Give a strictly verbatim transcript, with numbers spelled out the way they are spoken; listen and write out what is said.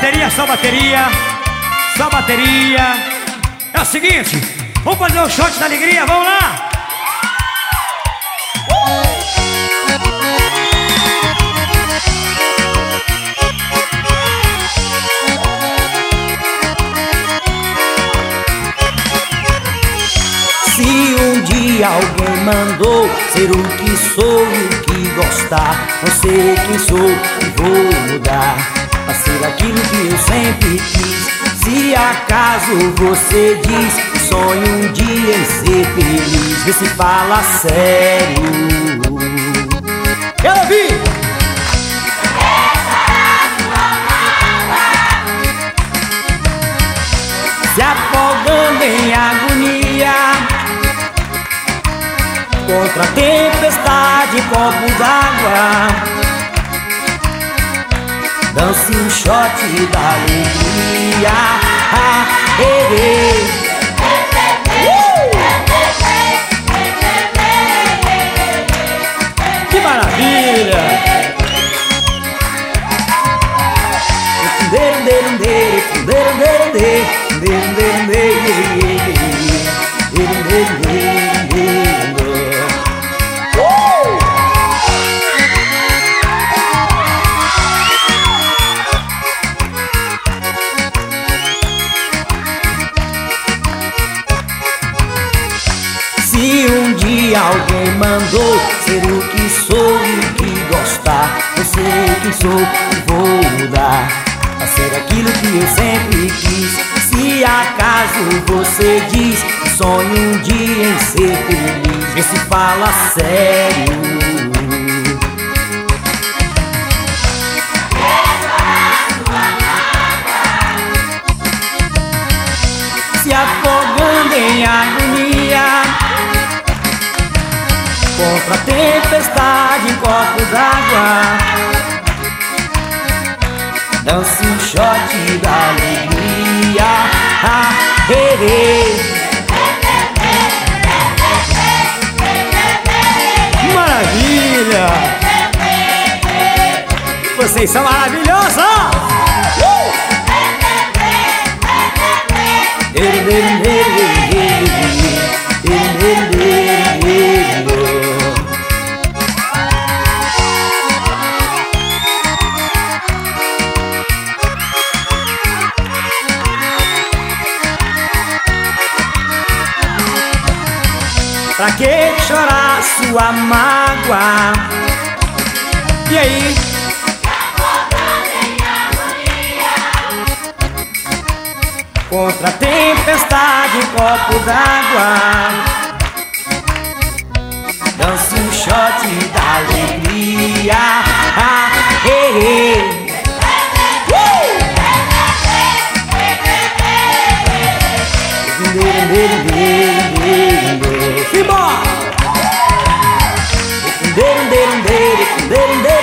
bateria, só bateria. Só bateria. É o seguinte, vamos fazer um shot da alegria, vamos lá? Se um dia alguém mandou ser o que sou e o que gostar, não sei quem sou e vou mudar pra ser aquilo que eu sempre quis. Se acaso você diz que sonha um dia em ser feliz, vê se fala sério. Quero ouvir! Se afogando em agonia contra a tempestade, copo d'água, dance um shot da alegria. Ah, eh, eh. Que maravilha! Se um dia alguém mandou ser o que sou e o que gostar, eu sei quem sou e vou mudar pra ser aquilo que eu sempre quis. Se acaso você diz que sonha um dia em ser feliz, vê se fala sério. Se afogando em agonia contra a tempestade em copo d'água, dance um shot da alegria. Ah, eh, eh. Maravilha! Vocês são maravilhosos! Uh! Pra que chorar sua mágoa? E aí? Contra a tempestade, copo d'água, dance um shot da alegria. Ah, eh, eh. Simbora! Uh!